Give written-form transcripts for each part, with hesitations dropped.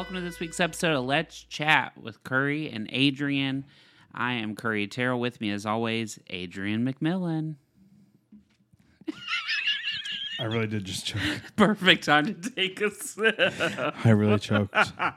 welcome to this week's episode of Let's Chat with Curry and Adrian. I am Curry Terrell. With me, as always, Adrian McMillan. I really did just choke. Perfect time to take a sip. I really choked.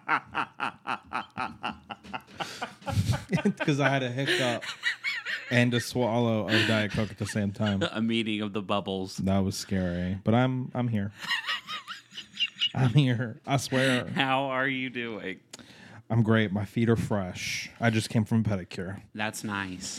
Because I had a hiccup and a swallow of Diet Coke at the same time. A meeting of the bubbles. That was scary. But I'm here. I'm here. I swear. How are you doing? I'm great. My feet are fresh. I just came from a pedicure. That's nice.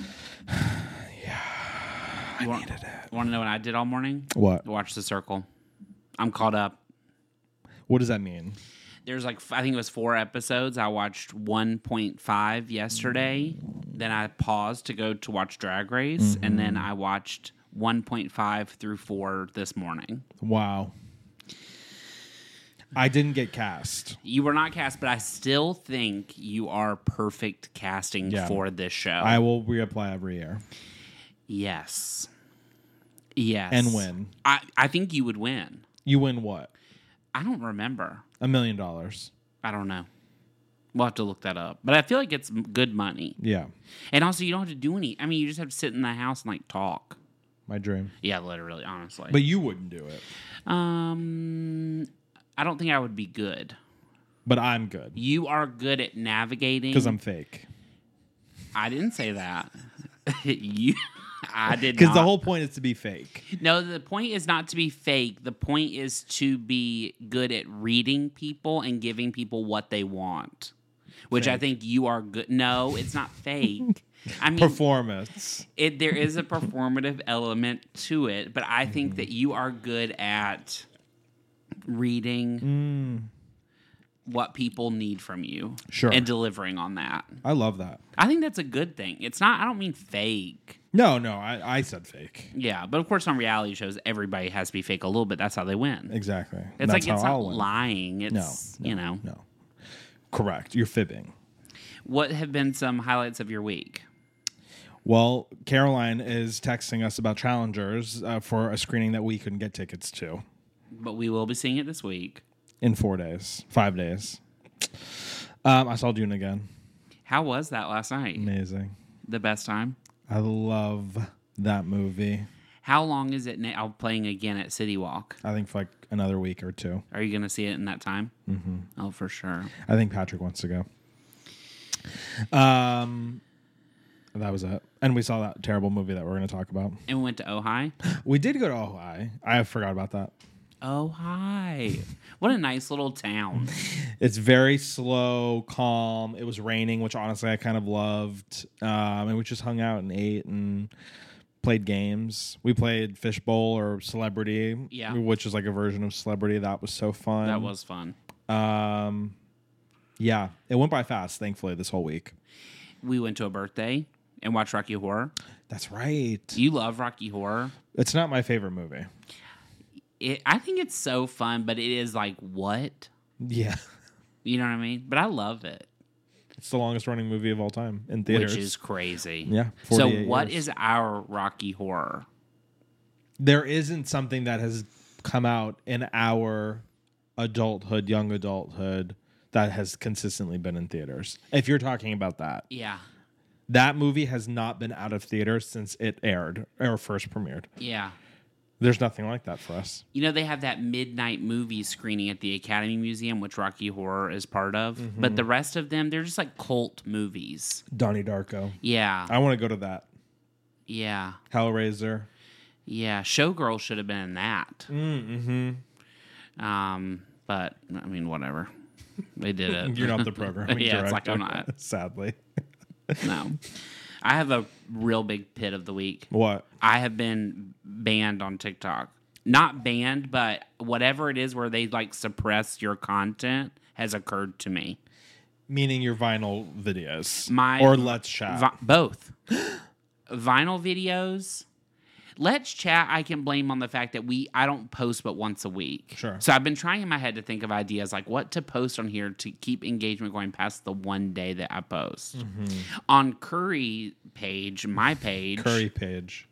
I needed it. Want to know what I did all morning? What? Watch The Circle. I'm caught up. What does that mean? There's I think it was 4 episodes. I watched 1.5 yesterday. Then I paused to go to watch Drag Race. And then I watched 1.5 through 4 this morning. Wow. I didn't get cast. You were not cast, but I still think you are perfect casting for this show. I will reapply every year. Yes. Yes. And win. I think you would win. You win what? I don't remember. $1 million. I don't know. We'll have to look that up. But I feel like it's good money. Yeah. And also, you don't have to do any. I mean, you just have to sit in the house and talk. My dream. Yeah, literally, honestly. But you wouldn't do it. I don't think I would be good. But I'm good. You are good at navigating. Because I'm fake. I didn't say that. I did not. Because the whole point is to be fake. No, the point is not to be fake. The point is to be good at reading people and giving people what they want. Which Fake. I think you are good. No, it's not fake. I mean, Performance. there is a performative element to it, but I think that you are good at reading what people need from you. Sure. And delivering on that. I love that. I think that's a good thing. It's not, I don't mean fake. No, I said fake. Yeah, but of course on reality shows, everybody has to be fake a little bit. That's how they win. Exactly. It's That's like, it's how not I'll win. lying. It's, No. Correct. You're fibbing. What have been some highlights of your week? Well, Caroline is texting us about Challengers for a screening that we couldn't get tickets to But we will be seeing it this week. in 5 days. I saw Dune again. How was that last night? Amazing. The best time? I love that movie. How long is it now playing again at City Walk? I think for like another week or 2. Are you going to see it in that time? Mm-hmm. Oh, for sure. I think Patrick wants to go. That was it. And we saw that terrible movie that we're going to talk about. And we went to Ojai. We did go to Ojai. I forgot about that. Ojai. What a nice little town. It's very slow, calm. It was raining, which honestly I kind of loved. And we just hung out and ate and played games. We played Fishbowl or Celebrity, which is like a version of Celebrity. That was so fun. That was fun. Yeah, it went by fast, thankfully, this whole week. We went to a birthday and watched Rocky Horror. That's right. You love Rocky Horror. It's not my favorite movie. I think it's so fun, but it is like, what? Yeah. You know what I mean? But I love it. It's the longest running movie of all time in theaters. Which is crazy. Yeah. So what is our Rocky Horror? There isn't something that has come out in our adulthood, young adulthood, that has consistently been in theaters. If you're talking about that. Yeah. That movie has not been out of theaters since it aired or first premiered. Yeah. There's nothing like that for us. You know, they have that midnight movie screening at the Academy Museum, which Rocky Horror is part of. Mm-hmm. But the rest of them, they're just like cult movies. Donnie Darko. Yeah. I want to go to that. Yeah. Hellraiser. Yeah. Showgirl should have been in that. But, I mean, whatever. They did it. You're not the programming Yeah, director. it's like I'm not. Sadly. No. I have a real big pit of the week. What? I have been banned on TikTok. Not banned, but whatever it is where they suppress your content has occurred to me. Meaning your vinyl videos. Or Let's Chat. Both. Vinyl videos. Let's Chat, I can blame on the fact that I don't post but once a week. Sure. So I've been trying in my head to think of ideas like what to post on here to keep engagement going past the one day that I post. Mm-hmm. On Curry page, my page. Curry page.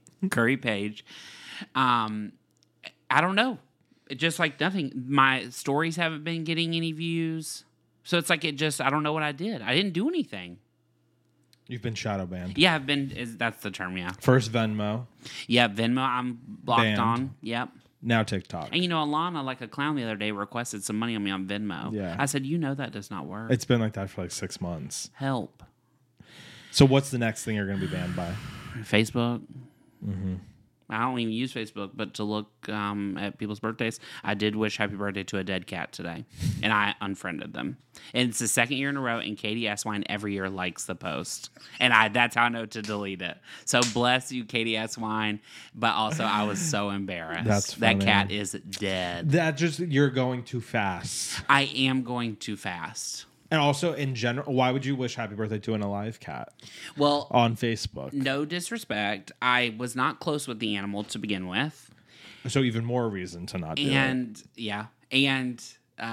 I don't know. Just like nothing. My stories haven't been getting any views. So it's like I don't know what I did. I didn't do anything. You've been shadow banned. Yeah, that's the term, yeah. First Venmo, Yeah, Venmo, I'm blocked Banned. on. Yep. now TikTok. And Alana, like a clown the other day, requested some money on me on Venmo. Yeah. I said, that does not work. It's been like that for like 6 months. Help. So what's the next thing you're going to be banned by? Facebook. Mm-hmm. I don't even use Facebook, but to look at people's birthdays, I did wish happy birthday to a dead cat today, and I unfriended them. And it's the second year in a row, and Katie Eswine every year likes the post, and that's how I know to delete it. So bless you, Katie Eswine, but also I was so embarrassed. That's funny. That cat is dead. You're going too fast. I am going too fast. And also, in general, why would you wish happy birthday to an alive cat? Well, on Facebook. No disrespect. I was not close with the animal to begin with. So even more reason to not do it. And, yeah. And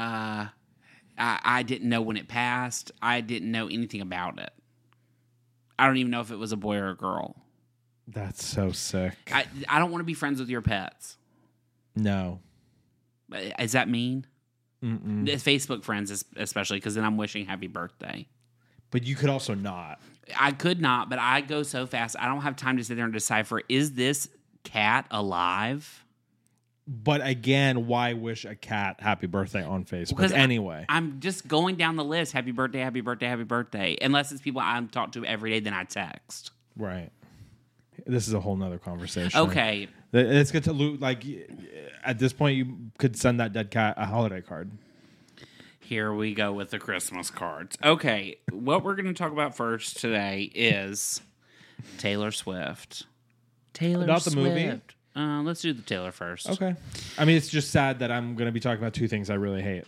I didn't know when it passed. I didn't know anything about it. I don't even know if it was a boy or a girl. That's so sick. I don't want to be friends with your pets. No. Is that mean? Mm-mm. Facebook friends, especially, because then I'm wishing happy birthday. But you could also not. I could not, but I go so fast. I don't have time to sit there and decipher, is this cat alive? But again, why wish a cat happy birthday on Facebook? Because anyway. I'm just going down the list. Happy birthday, happy birthday, happy birthday. Unless it's people I'm talking to every day, then I text. Right. This is a whole nother conversation. Okay. It's good to loot. Like, at this point, you could send that dead cat a holiday card. Here we go with the Christmas cards. Okay. What we're going to talk about first today is Taylor Swift. Not the movie? Let's do the Taylor first. Okay. I mean, it's just sad that I'm going to be talking about two things I really hate.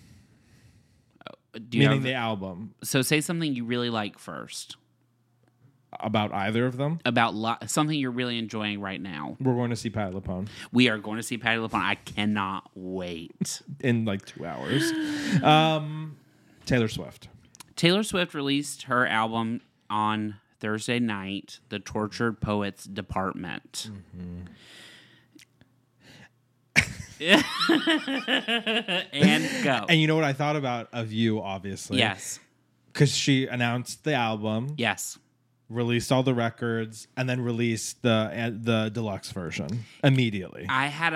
Meaning the album. So say something you really like first. About either of them? About something you're really enjoying right now. We're going to see Patti LuPone. We are going to see Patti LuPone. I cannot wait. In like 2 hours. Taylor Swift. Taylor Swift released her album on Thursday night, The Tortured Poets Department. And go. And you know what I thought of you, obviously? Yes. Because she announced the album. Yes. Released all the records, and then released the deluxe version immediately.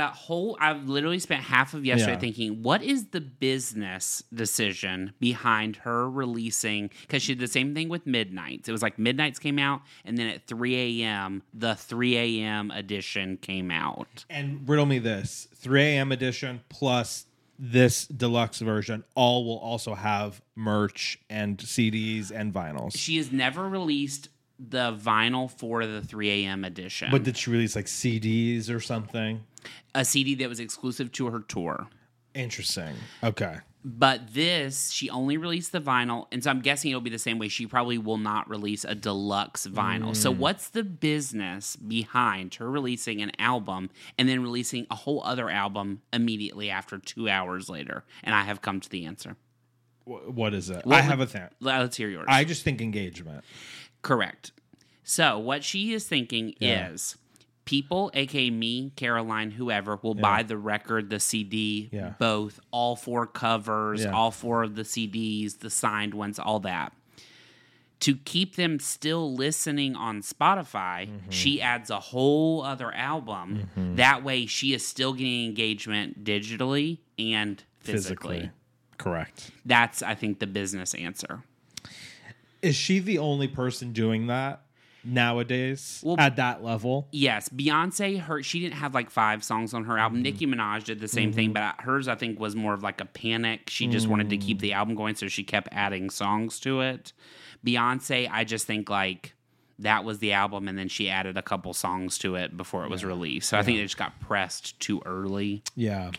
I've literally spent half of yesterday Yeah. thinking, what is the business decision behind her releasing? Because she did the same thing with Midnights. It was like Midnights came out, and then at 3 a.m., the 3 a.m. edition came out. And riddle me this: 3 a.m. edition plus this deluxe version all will also have merch and CDs and vinyls. She has never released the vinyl for the 3 a.m. edition. But did she release like CDs or something? A CD that was exclusive to her tour. Interesting. Okay. But this, she only released the vinyl, and so I'm guessing it'll be the same way. She probably will not release a deluxe vinyl. So what's the business behind her releasing an album and then releasing a whole other album immediately after 2 hours later? And I have come to the answer. What is it? I have a thing. Let's hear yours. I just think engagement. Correct. So what she is thinking is people, aka me, Caroline, whoever, will buy the record, the CD, both, all 4 covers, all 4 of the CDs, the signed ones, all that. To keep them still listening on Spotify, she adds a whole other album. That way she is still getting engagement digitally and physically. Correct. That's, I think, the business answer. Is she the only person doing that nowadays at that level? Yes. Beyonce, she didn't have like 5 songs on her album. Nicki Minaj did the same thing, but hers, I think, was more of like a panic. She just wanted to keep the album going, so she kept adding songs to it. Beyonce, I just think like that was the album, and then she added a couple songs to it before it was released. So I think it just got pressed too early. Yeah.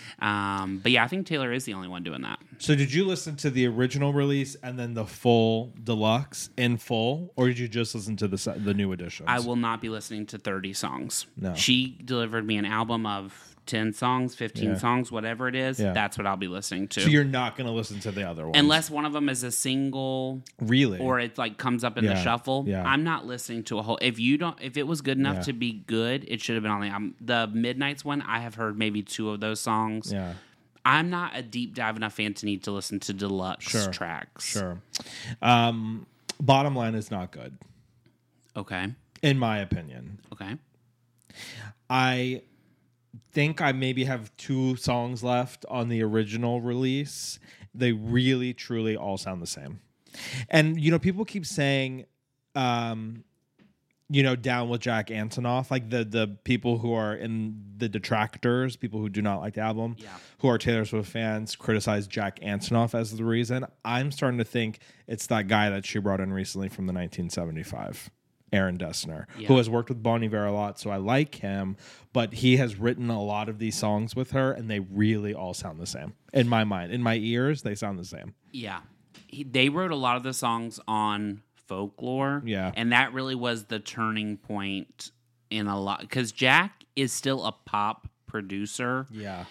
But yeah, I think Taylor is the only one doing that. So did you listen to the original release and then the full deluxe in full, or did you just listen to the new editions? I will not be listening to 30 songs. No. She delivered me an album of 10 songs, 15 songs, whatever it is. That's what I'll be listening to. So you're not going to listen to the other ones? Unless one of them is a single. Really? Or it like comes up in the shuffle. Yeah. I'm not listening to a whole. If it was good enough to be good, it should have been on the album. The Midnights one, I have heard maybe 2 of those songs. Yeah. I'm not a deep dive enough fan to need to listen to deluxe tracks. Sure. Bottom line is not good, Okay. in my opinion. Okay. I think I maybe have 2 songs left on the original release. They really, truly all sound the same. And, people keep saying, down with Jack Antonoff, like the people who are in the detractors, people who do not like the album, who are Taylor Swift fans, criticize Jack Antonoff as the reason. I'm starting to think it's that guy that she brought in recently from the 1975. Aaron Dessner, who has worked with Bon Iver a lot, so I like him, but he has written a lot of these songs with her, and they really all sound the same. In my mind, in my ears, they sound the same. Yeah. They wrote a lot of the songs on Folklore. Yeah. And that really was the turning point in a lot, because Jack is still a pop producer. Yeah.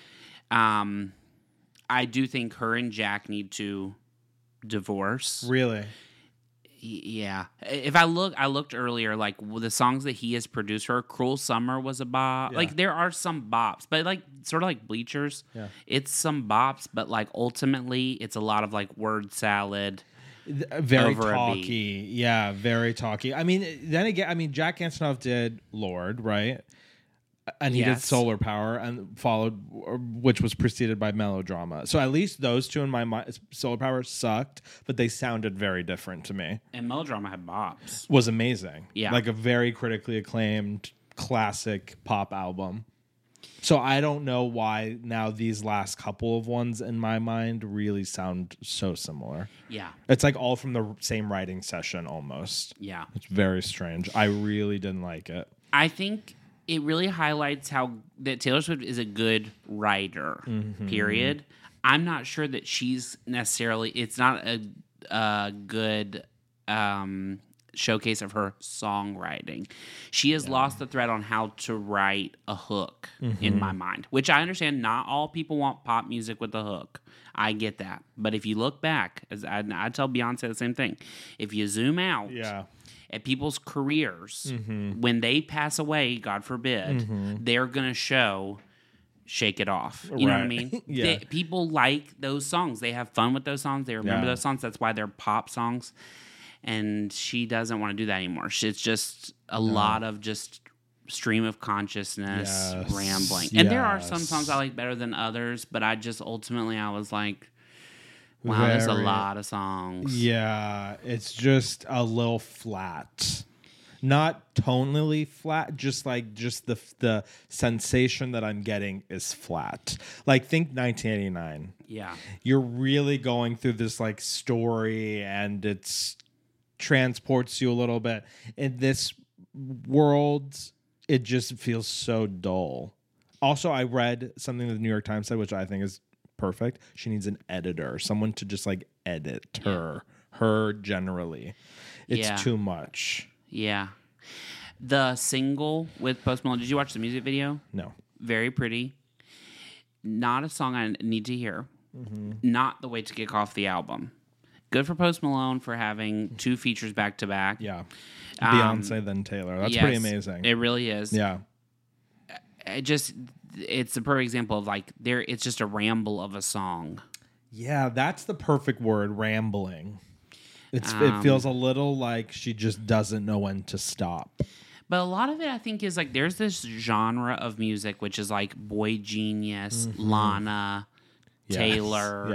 I do think her and Jack need to divorce. Really? Yeah. If I looked earlier, like the songs that he has produced her, Cruel Summer was a bop. Yeah. Like there are some bops, but like sort of like Bleachers. Yeah. It's some bops, but like ultimately it's a lot of like word salad. Very over a talky. Yeah, very talky. I mean, then again, Jack Antonoff did Lord, right? And he did Solar Power and followed, which was preceded by Melodrama. So at least those 2 in my mind, Solar Power sucked, but they sounded very different to me. And Melodrama had bops. Was amazing. Yeah. Like a very critically acclaimed classic pop album. So I don't know why now these last couple of ones in my mind really sound so similar. Yeah. It's like all from the same writing session almost. Yeah. It's very strange. I really didn't like it. I think it really highlights how that Taylor Swift is a good writer, period. I'm not sure that she's necessarily, it's not a good showcase of her songwriting. She has lost the thread on how to write a hook in my mind, which I understand not all people want pop music with a hook. I get that. But if you look back, as I tell Beyonce the same thing, if you zoom out at people's careers, when they pass away, God forbid, they're going to show Shake It Off. You know what I mean? People like those songs. They have fun with those songs. They remember those songs. That's why they're pop songs. And she doesn't want to do that anymore. It's just a lot of just stream of consciousness, rambling. And there are some songs I like better than others, but I just ultimately I was like, wow, there's a lot of songs. Yeah, it's just a little flat. Not tonally flat, just the sensation that I'm getting is flat. Like think 1989. Yeah. You're really going through this like story and it's transports you a little bit. In this world, it just feels so dull. Also, I read something that the New York Times said, which I think is perfect. She needs an editor, someone to just like edit her generally. It's too much. Yeah. The single with Post Malone, did you watch the music video? No. Very pretty. Not a song I need to hear. Not the way to kick off the album. Good for Post Malone for having 2 features back to back. Yeah. Beyonce then Taylor. That's pretty amazing. It really is. Yeah. It's a perfect example of like it's just a ramble of a song. Yeah, that's the perfect word, rambling. It feels a little like she just doesn't know when to stop. But a lot of it, I think, is like there's this genre of music which is like Boy Genius, Lana, Taylor,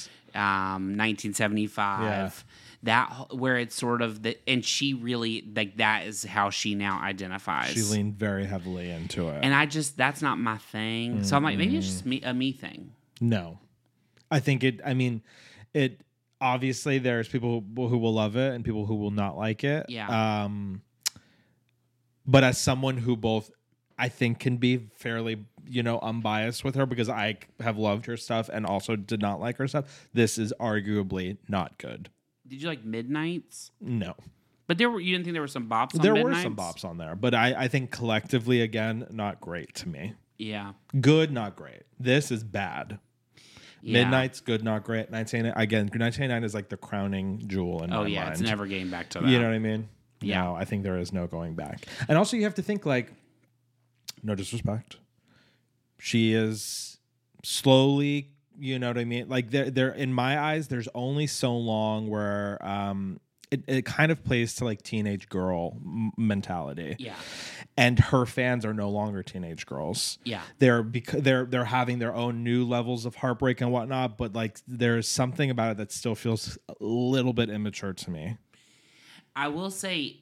1975. That where it's sort of and she really like that is how she now identifies. She leaned very heavily into it, and that's not my thing. So I'm like, maybe it's just a me thing. No, I think it. I mean, it. Obviously, there's people who will love it and people who will not like it. Yeah. But as someone who both, I think, can be fairly, unbiased with her because I have loved her stuff and also did not like her stuff, this is arguably not good. Did you like Midnights? No. But you didn't think there were some bops on There Midnights? were some bops on there, but I think collectively, again, not great to me. Yeah. Good, not great. This is bad. Yeah. Midnight's good, not great. 1989 is like the crowning jewel in my mind. It's never getting back to that. You know what I mean? Yeah. No, I think there is no going back. And also you have to think like, no disrespect, she is slowly You know what I mean? Like there in my eyes, there's only so long where it kind of plays to like teenage girl mentality. Yeah. And her fans are no longer teenage girls. Yeah. They're having their own new levels of heartbreak and whatnot, but like there's something about it that still feels a little bit immature to me. I will say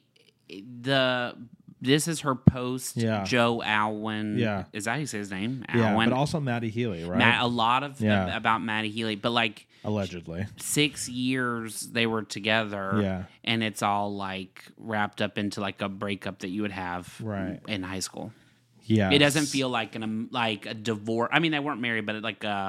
this is her post Joe Alwyn. Yeah. Is that how you say his name? Yeah, Alwyn. but also Maddie Healy, right? A lot of about Maddie Healy, but like allegedly 6 years they were together. Yeah. And it's all like wrapped up into like a breakup that you would have in high school. Yeah. It doesn't feel like a divorce. I mean, they weren't married, but like a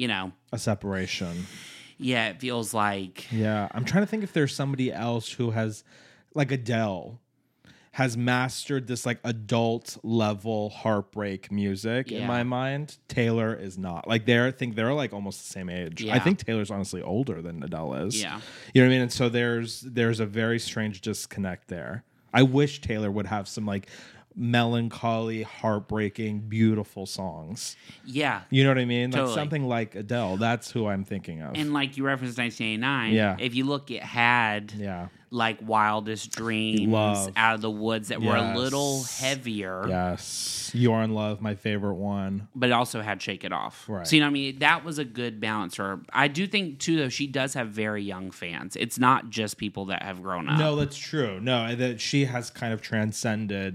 separation. Yeah, it feels like. Yeah, I'm trying to think if there's somebody else who has, like Adele, has mastered this like adult level heartbreak music in my mind. Taylor is not. Like I think they're like almost the same age. Yeah. I think Taylor's honestly older than Adele is. Yeah. You know what I mean? And so there's a very strange disconnect there. I wish Taylor would have some like melancholy, heartbreaking, beautiful songs. Yeah. You know what I mean? Totally. Like something like Adele. That's who I'm thinking of. And like you referenced 1989. Yeah. If you look, it had like Wildest Dreams, Love. Out of the Woods that were a little heavier. Yes. You Are in Love, my favorite one. But it also had Shake It Off. Right. So, you know what I mean? That was a good balance for her. I do think, too, though, she does have very young fans. It's not just people that have grown up. No, that's true. No, that she has kind of transcended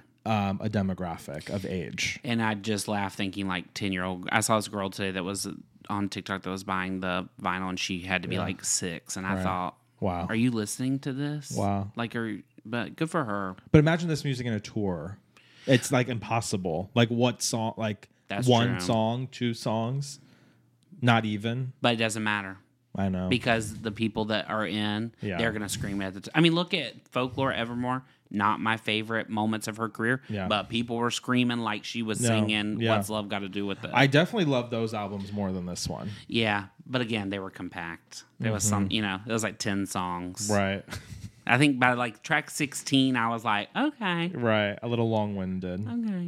a demographic of age. And I just laughed thinking, like, 10-year-old. I saw this girl today that was on TikTok that was buying the vinyl, and she had to be like 6. And I thought, wow. Are you listening to this? Wow. Like, but good for her. But imagine this music in a tour. It's like impossible. Like what song? Like That's one true. song, 2 songs, not even. But it doesn't matter. I know. Because the people that are in, they're going to scream at the I mean, look at Folklore Evermore. Not my favorite moments of her career, but people were screaming like she was singing What's Love Got to Do with It. I definitely love those albums more than this one. Yeah, but again, they were compact. There was some, it was like 10 songs. Right. I think by like track 16, I was like, okay. Right. A little long-winded. Okay.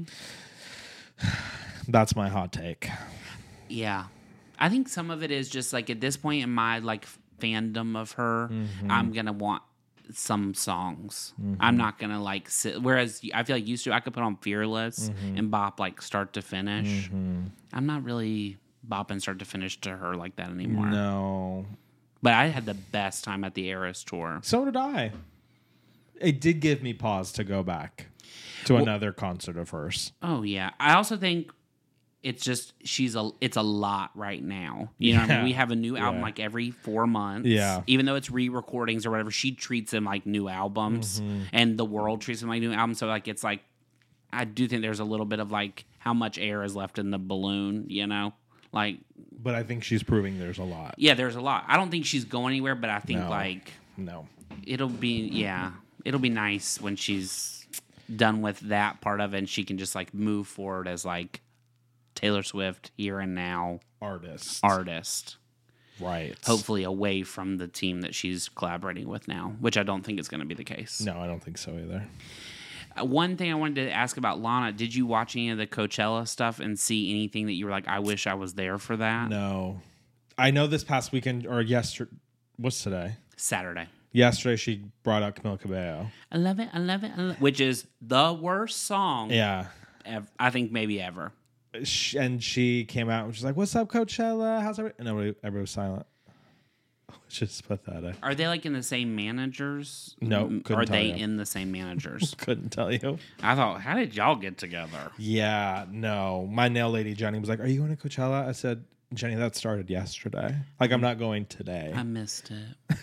That's my hot take. Yeah. I think some of it is just like at this point in my like fandom of her, I'm going to want some songs. I'm not going to like sit. Whereas I feel like used to, I could put on Fearless and bop like start to finish. I'm not really bopping start to finish to her like that anymore. No. But I had the best time at the Eras tour. So did I. It did give me pause to go back to another concert of hers. Oh yeah. I also think it's just it's a lot right now. You know what I mean? We have a new album like every 4 months. Yeah. Even though it's re-recordings or whatever, she treats them like new albums and the world treats them like new albums. So like it's like I do think there's a little bit of like how much air is left in the balloon, you know? Like but I think she's proving there's a lot. Yeah, there's a lot. I don't think she's going anywhere, but I think it'll be nice when she's done with that part of it and she can just like move forward as like Taylor Swift here and now artist. Right. Hopefully away from the team that she's collaborating with now, which I don't think is going to be the case. No, I don't think so either. One thing I wanted to ask about Lana, did you watch any of the Coachella stuff and see anything that you were like, I wish I was there for that? No. I know this past weekend or yesterday, what's today? Saturday. Yesterday she brought out Camila Cabello. I love it, which is the worst song I think maybe ever. And she came out and she's like, "What's up, Coachella? How's everybody?" And everybody was silent. Which is pathetic. Are they like in the same managers? No, are they in the same managers? Couldn't tell you. I thought, how did y'all get together? Yeah, no. My nail lady Jenny was like, "Are you going to Coachella?" I said, "Jenny, that started yesterday. Like, I'm not going today." I missed it.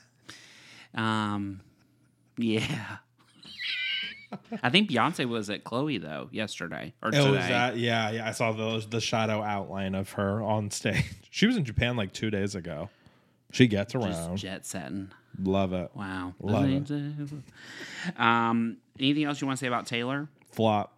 Yeah. I think Beyonce was at Chloe though yesterday or today. It was that, yeah. I saw the shadow outline of her on stage. She was in Japan like 2 days ago. She gets around. Just jet setting. Love it. Wow. Love it. Anything else you want to say about Taylor? Flop.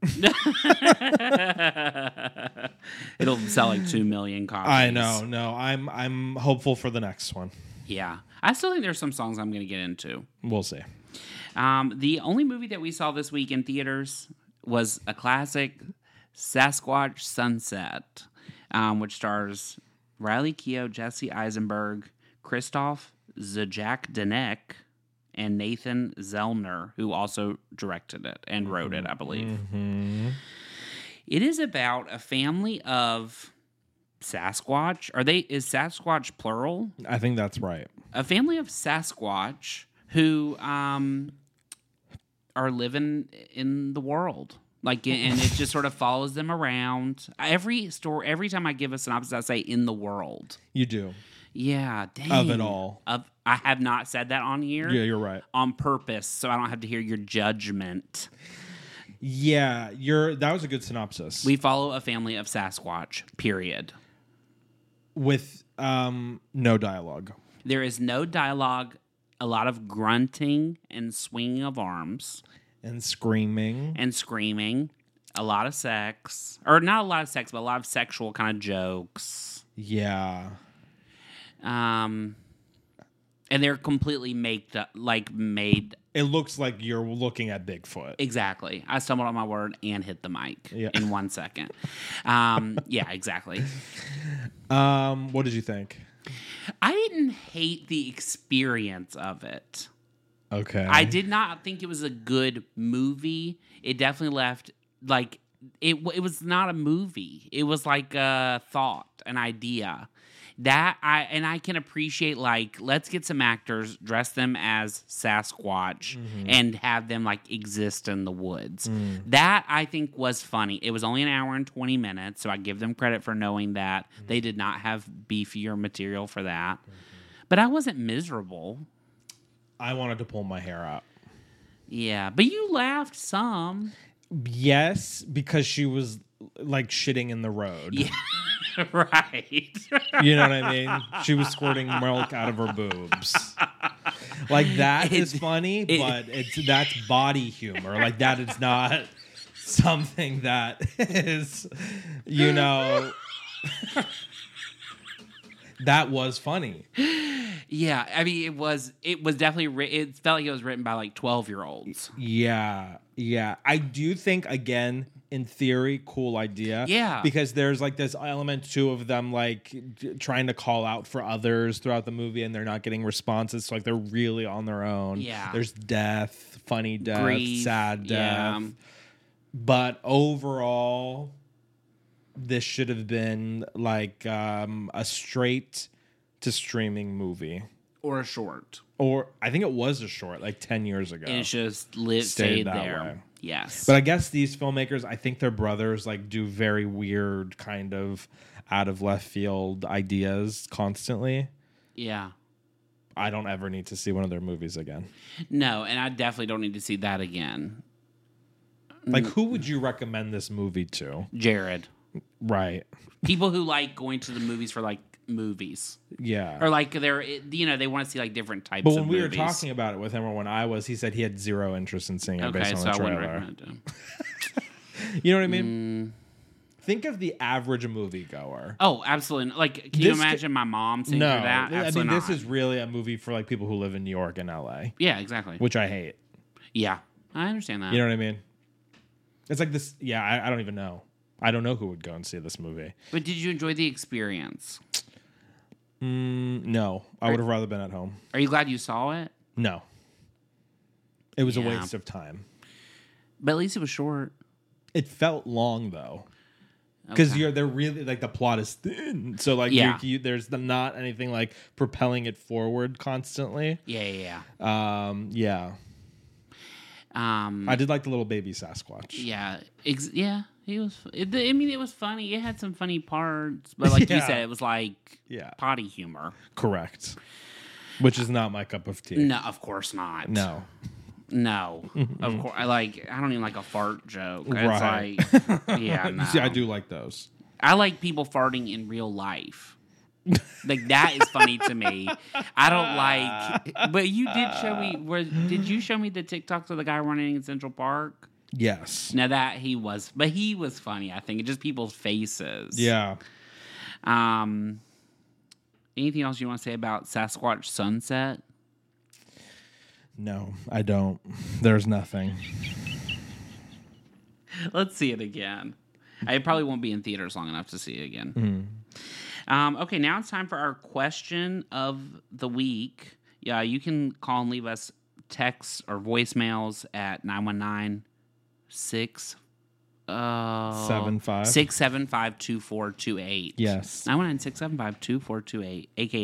It'll sell like 2 million copies. I know. No, I'm hopeful for the next one. Yeah. I still think there's some songs I'm going to get into. We'll see. The only movie that we saw this week in theaters was a classic, Sasquatch Sunset. which stars Riley Keough, Jesse Eisenberg, Christoph Zajakdanek, and Nathan Zellner, who also directed it and wrote it, I believe. Mm-hmm. It is about a family of Sasquatch. Is Sasquatch plural? I think that's right. A family of Sasquatch who are living in the world. And it just sort of follows them around. Every time I give a synopsis, I say "in the world." You do. Yeah, dang. Of it all. I have not said that on here. Yeah, you're right. On purpose, so I don't have to hear your judgment. Yeah, that was a good synopsis. We follow a family of Sasquatch, period. With no dialogue. There is no dialogue, a lot of grunting and swinging of arms. And screaming. A lot of sex. Or not a lot of sex, but a lot of sexual kind of jokes. Yeah. And they're completely made. It looks like you're looking at Bigfoot. Exactly. I stumbled on my word and hit the mic in 1 second. Yeah, exactly. What did you think? I didn't hate the experience of it. Okay. I did not think it was a good movie. It definitely left, it was not a movie. It was like a thought, an idea. I can appreciate, let's get some actors, dress them as Sasquatch, and have them, exist in the woods. That, I think, was funny. It was only an hour and 20 minutes, so I give them credit for knowing that. They did not have beefier material for that. But I wasn't miserable. I wanted to pull my hair out. Yeah, but you laughed some. Yes, because she was, shitting in the road. Yeah. Right. You know what I mean? She was squirting milk out of her boobs. That is funny, but that's body humor. That is not something that is, that was funny. Yeah, I mean, it was definitely, it felt like it was written by 12-year-olds. Yeah. I do think, again, in theory, cool idea. Yeah. Because there's this element too of them trying to call out for others throughout the movie and they're not getting responses. So they're really on their own. Yeah. There's death, funny death, grief, sad death. Yeah. But overall, this should have been a straight to streaming movie. Or a short. Or I think it was a short, 10 years ago. And it's just stayed there. Way. Yes. But I guess these filmmakers, I think they're brothers, do very weird kind of out of left field ideas constantly. Yeah. I don't ever need to see one of their movies again. No, and I definitely don't need to see that again. Who would you recommend this movie to? Jared. Right. People who like going to the movies for movies. Yeah. Or they want to see different types but of when we movies. were talking about it with him, or when I was, he said he had zero interest in seeing it based on the trailer. I wouldn't recommend it. You know what I mean? Think of the average moviegoer. Oh, absolutely. Can you imagine my mom sitting through that? Absolutely this is really a movie for people who live in New York and LA. Yeah, exactly. Which I hate. Yeah, I understand that. You know what I mean? It's this. Yeah, I don't even know. I don't know who would go and see this movie. But did you enjoy the experience? No, I would have rather been at home. Are you glad you saw it? No. It was a waste of time. But at least it was short. It felt long though. Because they're really the plot is thin, so there's not anything propelling it forward constantly. Yeah. I did like the little baby Sasquatch. Yeah, he was. It was funny. It had some funny parts, but you said, it was potty humor. Correct. Which is not my cup of tea. No, of course not. No, of course. I don't even like a fart joke. Right. It's yeah, no. See, I do like those. I like people farting in real life. That is funny to me. I don't like. But you did show me. Did you show me the TikToks of the guy running in Central Park? Yes. Now he was funny. I think just people's faces. Yeah. Anything else you want to say about Sasquatch Sunset? No, I don't. There's nothing. Let's see it again. I probably won't be in theaters long enough to see it again. Okay, now it's time for our question of the week. Yeah, you can call and leave us texts or voicemails at 919 675-2428. Yes. 919-675-2428, aka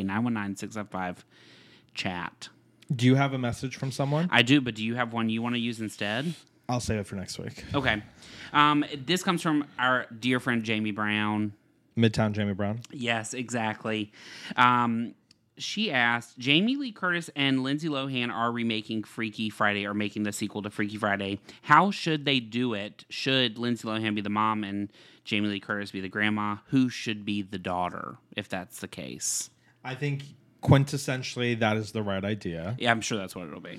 919-675-chat. Do you have a message from someone? I do, but do you have one you want to use instead? I'll save it for next week. Okay. This comes from our dear friend Jamie Brown. Midtown Jamie Brown. Yes, exactly. She asked, Jamie Lee Curtis and Lindsay Lohan are remaking Freaky Friday or making the sequel to Freaky Friday. How should they do it? Should Lindsay Lohan be the mom and Jamie Lee Curtis be the grandma? Who should be the daughter, if that's the case? I think quintessentially that is the right idea. Yeah, I'm sure that's what it'll be.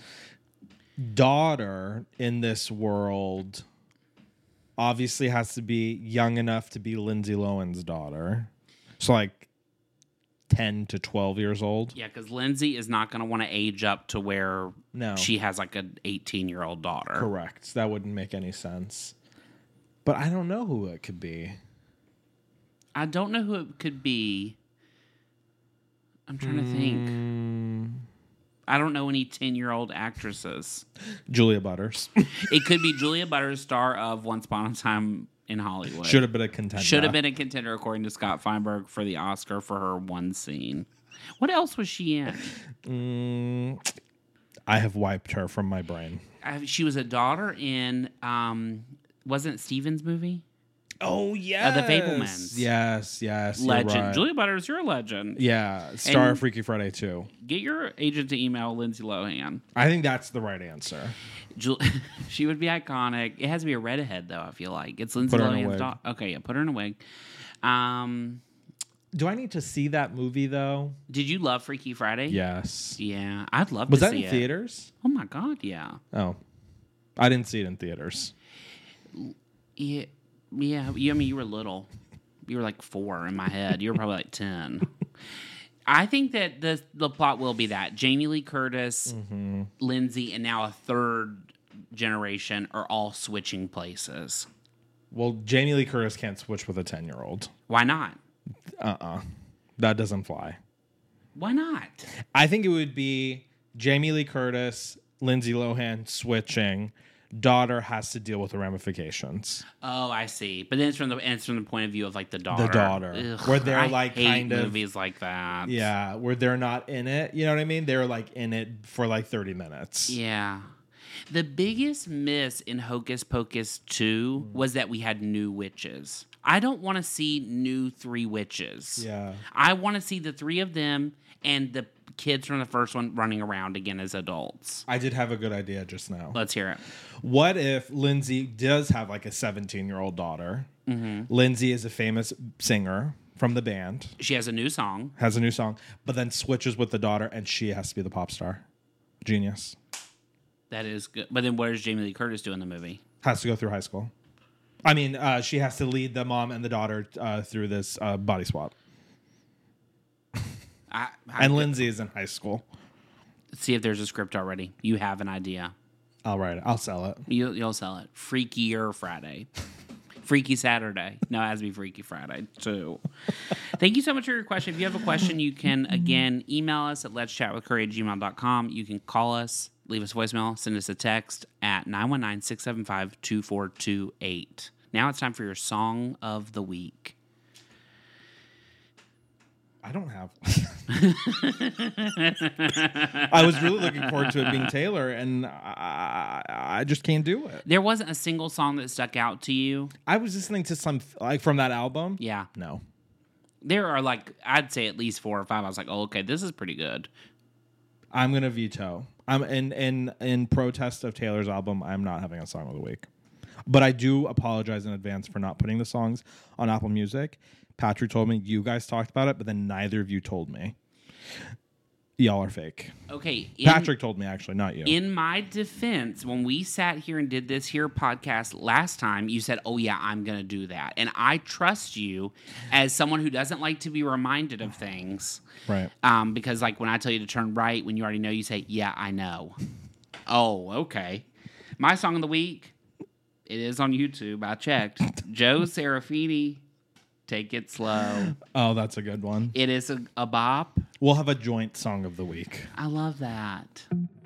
Daughter in this world obviously has to be young enough to be Lindsay Lohan's daughter. So like 10 to 12 years old. Yeah, because Lindsay is not going to want to age up to where No. she has like an 18-year-old daughter. Correct. That wouldn't make any sense. But I don't know who it could be. I don't know who it could be. I'm trying to think. I don't know any 10-year-old actresses. Julia Butters. It could be Julia Butters, star of Once Upon a Time in Hollywood. Should have been a contender. Should have been a contender, according to Scott Feinberg, for the Oscar for her one scene. What else was she in? I have wiped her from my brain. She was a daughter in, wasn't it Steven's movie? Oh, yes. The Fabelmans. Yes. Legend. You're right. Julia Butters, you're a legend. Yeah. Star of And- Freaky Friday 2. Get your agent to email Lindsay Lohan. I think that's the right answer. She would be iconic. It has to be a redhead, though, I feel like. It's Lindsay Put her in a Lohan's wig. daughter. Okay, yeah, put her in a wig. Do I need to see that movie, though? Did you love Freaky Friday? Yes. Yeah, I'd love Was to that see in it. theaters? Oh, my God, yeah. Oh. I didn't see it in theaters. Yeah, I mean, you were little. You were like 4 in my head. You were probably like 10. I think that the plot will be that Jamie Lee Curtis, Lindsay, and now a third generation are all switching places. Well, Jamie Lee Curtis can't switch with a 10-year-old. Why not? That doesn't fly. Why not? I think it would be Jamie Lee Curtis, Lindsay Lohan switching. Daughter has to deal with the ramifications. Oh, I see. But then it's from the point of view of like the daughter. The daughter. Ugh, Where they're I like hate kind of movies like that. Yeah, where they're not in it. You know what I mean? They're like in it for like 30 minutes. Yeah. The biggest miss in Hocus Pocus 2 was that we had new witches. I don't want to see new 3 witches. Yeah. I want to see the 3 of them and the kids from the first one running around again as adults. I did have a good idea just now. Let's hear it. What if Lindsay does have like a 17-year-old daughter? Lindsay is a famous singer from the band, She has a new song. has a new song, but then switches with the daughter and she has to be the pop star. Genius. That is good. But then what does Jamie Lee Curtis do in the movie? Has to go through high school. I mean, she has to lead the mom and the daughter through this body swap. And Lindsay is in high school. See if there's a script already. You have an idea. I'll write it. I'll sell it. You'll sell it. Freakier Friday. Freaky Saturday. No, it has to be Freaky Friday, too. Thank you so much for your question. If you have a question, you can, again, email us at letschatwithcurry@gmail.com. You can call us, leave us a voicemail, send us a text at 919-675-2428. Now it's time for your Song of the Week. I don't have. I was really looking forward to it being Taylor, and I just can't do it. There wasn't a single song that stuck out to you? I was listening to some like from that album. Yeah. No. There are like, I'd say at least 4 or 5. I was like, oh, okay, this is pretty good. I'm gonna veto. I'm in protest of Taylor's album. I'm not having a song of the week, but I do apologize in advance for not putting the songs on Apple Music. Patrick told me you guys talked about it, but then neither of you told me. Y'all are fake. Okay. Patrick told me, actually, not you. In my defense, when we sat here and did this here podcast last time, you said, oh, yeah, I'm going to do that. And I trust you as someone who doesn't like to be reminded of things. Right. Because, like, when I tell you to turn right, when you already know, you say, yeah, I know. Oh, okay. My song of the week, it is on YouTube. I checked. Joe Serafini, Take It Slow. Oh, that's a good one. It is a bop. We'll have a joint song of the week. I love that.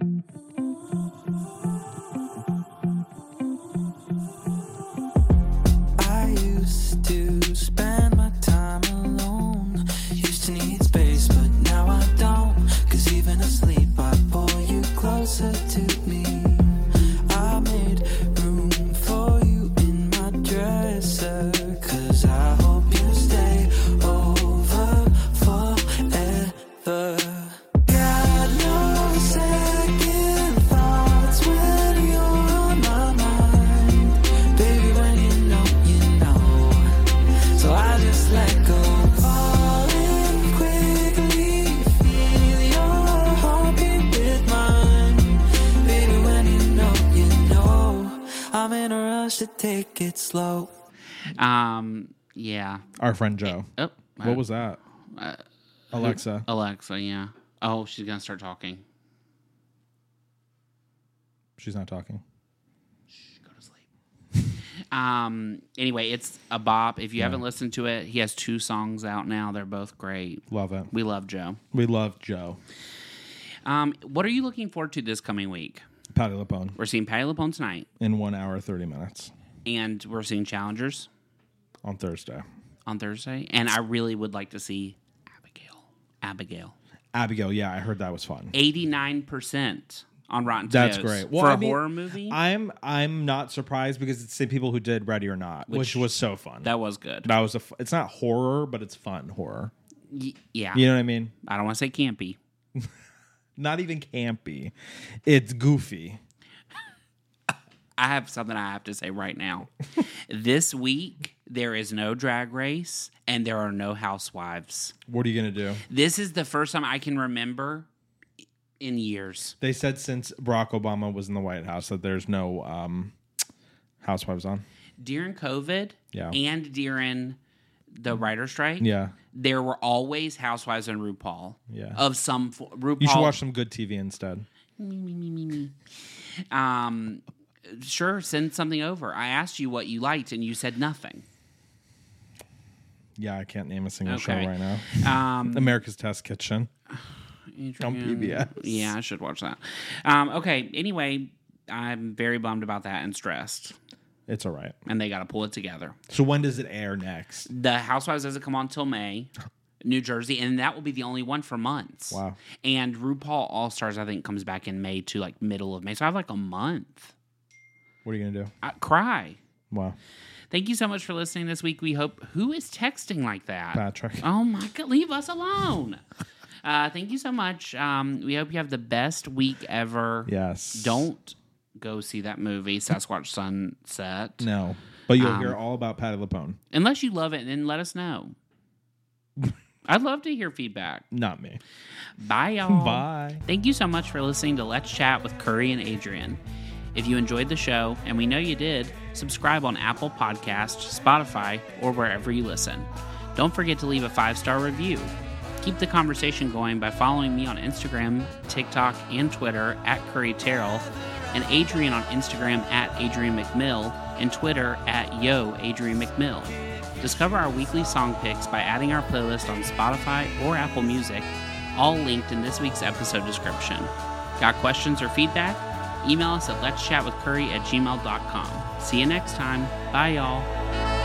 I used to spend my time alone. Used to need space, but now I don't. 'Cause even asleep, I pull you closer to me. I made room for you in my dresser. 'Cause I hope you stay over forever. Got no second thoughts when you're on my mind. Baby, when you know, you know. So I just let go. Falling quickly, feel your heartbeat with mine. Baby, when you know, I'm in a rush to take it slow. Yeah. Our friend Joe. Oh, What was that? Alexa. Alexa, yeah. Oh, she's going to start talking. She's not talking. Go to sleep. Anyway, it's a bop. If you haven't listened to it, he has 2 songs out now. They're both great. Love it. We love Joe. We love Joe. What are you looking forward to this coming week? Patti LuPone We're seeing Patti LuPone tonight, in 1 hour, 30 minutes and we're seeing Challengers on Thursday. on Thursday. And I really would like to see Abigail. Abigail, yeah, I heard that was fun. 89% on Rotten Tomatoes. That's great. Well, For I a mean, horror movie, I'm not surprised because it's the same people who did Ready or Not, which was so fun. that was good. That was it's not horror, but it's fun horror. Yeah. You know what I mean? I don't want to say campy. Not even campy. It's goofy. I have something I have to say right now. This week, there is no Drag Race and there are no Housewives. What are you going to do? This is the first time I can remember in years. They said since Barack Obama was in the White House that there's no Housewives on. During COVID Yeah. and during the writer strike, Yeah. there were always Housewives and RuPaul. Yeah. Of some RuPaul. You should watch some good TV instead. Sure, send something over. I asked you what you liked and you said nothing. Yeah, I can't name a single show Okay. right now. America's Test Kitchen. On PBS. Yeah, I should watch that. Okay, anyway, I'm very bummed about that and stressed. It's all right. And they got to pull it together. So when does it air next? The Housewives doesn't come on till May, New Jersey, and that will be the only one for months. Wow. And RuPaul All Stars, I think, comes back in May to like middle of May. So I have like a month. What are you going to do? I cry. Wow. Thank you so much for listening this week. We hope. Who is texting like that? Patrick. Oh my God, leave us alone. Thank you so much. We hope you have the best week ever. Yes. Don't go see that movie, Sasquatch Sunset. No. But you'll hear all about Patti LuPone. Unless you love it, then let us know. I'd love to hear feedback. Not me. Bye, y'all. Bye. Thank you so much for listening to Let's Chat with Curry and Adrian. If you enjoyed the show, and we know you did, subscribe on Apple Podcasts, Spotify, or wherever you listen. Don't forget to leave a 5-star review. Keep the conversation going by following me on Instagram, TikTok, and Twitter at Curry Terrell, and Adrian on Instagram at Adrian McMill, and Twitter at Yo Adrian McMill. Discover our weekly song picks by adding our playlist on Spotify or Apple Music, all linked in this week's episode description. Got questions or feedback? Email us at letschatwithcurry@gmail.com. See you next time. Bye, y'all.